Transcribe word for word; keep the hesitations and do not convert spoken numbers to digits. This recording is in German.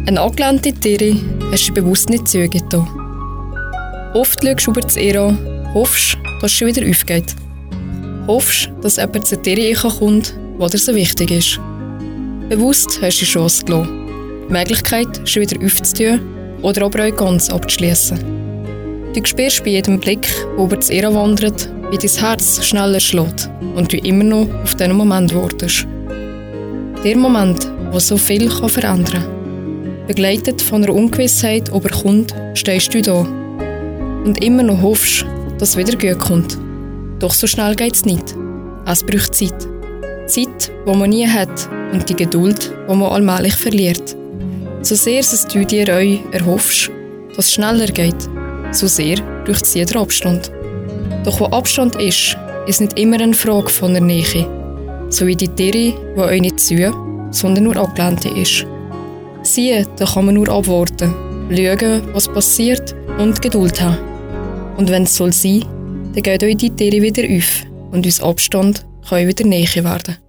Eine angelehnte Tiere hast du bewusst nicht zugelassen. Oft schaust du über das Ehe an, hoffst, dass es schon wieder aufgeht. Hoffst, dass jemand zu dir kommt, was dir so wichtig ist. Bewusst hast du die Chance gelassen, die Möglichkeit, schon wieder aufzutun oder aber auch ganz abzuschließen. Du spürst bei jedem Blick, der über das Ehe wandert, wie dein Herz schneller schlägt und du immer noch auf diesen Moment wartest. Der Moment, der so viel verändern kann. Begleitet von einer Ungewissheit, ob er kommt, stehst du da und immer noch hoffst, dass es wieder gut kommt. Doch so schnell geht es nicht. Es braucht Zeit. Zeit, die man nie hat und die Geduld, die man allmählich verliert. So sehr dass du dir auch erhoffst, dass es schneller geht, so sehr braucht es jeder Abstand. Doch wo Abstand ist, ist nicht immer eine Frage von der Nähe. So wie die Tiere, die euch nicht zu, sondern nur abgelehnt ist. Siehe, da kann man nur abwarten, schauen, was passiert und Geduld haben. Und wenn es soll sein, dann geht euch die Tiere wieder auf und unser Abstand kann wieder Nähe werden.